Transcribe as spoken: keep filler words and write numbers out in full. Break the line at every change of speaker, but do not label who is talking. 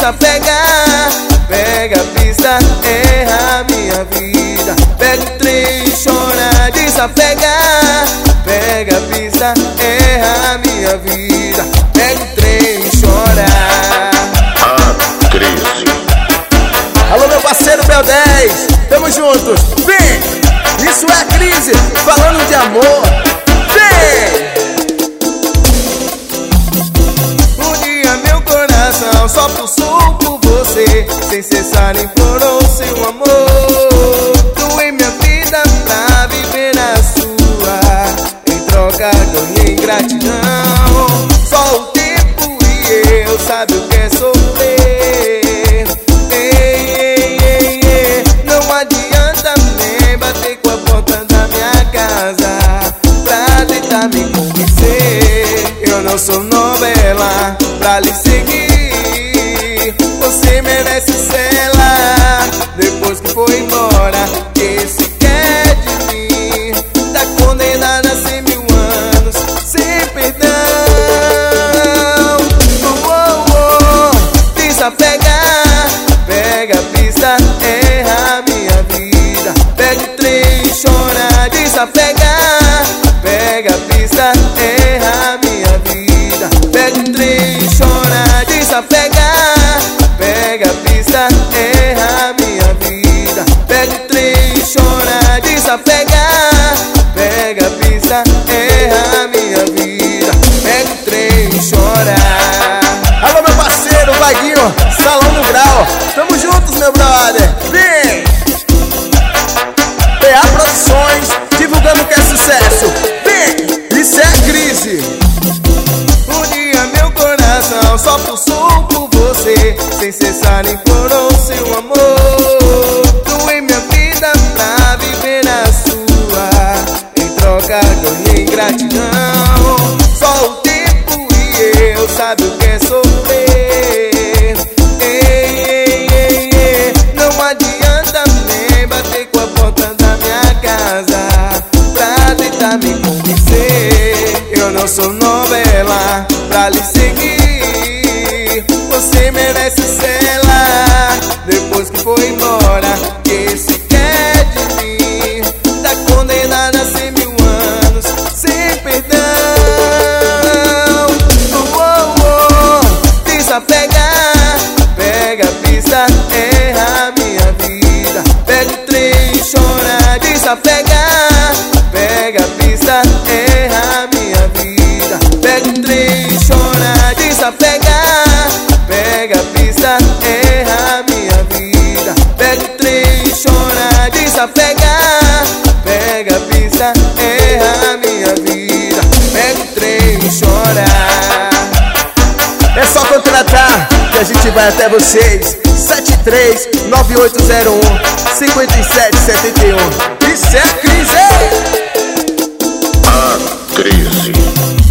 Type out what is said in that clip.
desapegar. Pega a pista, erra a minha vida. Pega o trem, chora, desapegar. Pega a pista, erra a minha vida. Pega o trem, chora.
A crise.
Alô, meu parceiro Bel dez, tamo juntos. Vem, isso é a crise, falando de amor. Vem! Um dia meu coração só pulsou por você, sem cessar implorou seu amor. Doei minha vida pra viver na sua, em troca ganhei gratidão. Só o tempo e eu sabe o que é sofrer. Ei, ei, ei, ei, não adianta nem bater com a porta da minha casa pra tentar me convencer. Eu não sou novela pra lhe seguir. Você merece cela depois que foi embora. Esse quer de mim, tá condenada a cem mil anos sem perdão. Oh, oh, oh, desapegar. Pega a pista, erra a minha vida. Pega o trem, chora, desapegar. Pega a pista, erra a minha vida. Pega o trem, chora, desapegar. Pega a pista, erra a minha vida. Pega o trem, chora, desapegar. Pega a pista, erra a minha vida. Pega o trem, chora. Alô, meu parceiro Vaguinho, Salão no Grau, tamo juntos, meu brother. Vem! P A Produções, divulgando que é sucesso. Vem! Isso é a crise. Um dia meu coração só pulsou por você, sem cessar implorou seu amor. Doei minha vida pra viver na sua, em troca ganhei gratidão. Só o tempo e eu sabe o que é sofrer. Ei, ei, ei, ei, não adianta nem bater com a porta da minha casa pra tentar me convencer. Eu não sou novela pra lhe seguir. Você merece cela depois que foi embora. Esse quer de mim, tá condenada a cem mil anos sem perdão. Oh, oh, oh, desapegar. Pega a pista, erra a minha vida. Pega o trem, chora, desapegar. Pega a pista, erra a minha vida. Pega o trem, chora, desapegar. Pega a pista, erra a minha vida. Pega o trem, chora, desapegar. Pega a pista, erra a minha vida. Pega o trem, chora. É só contratar que a gente vai até vocês. Sete três nove oito zero um cinco sete sete um. Isso é a crise!
A crise.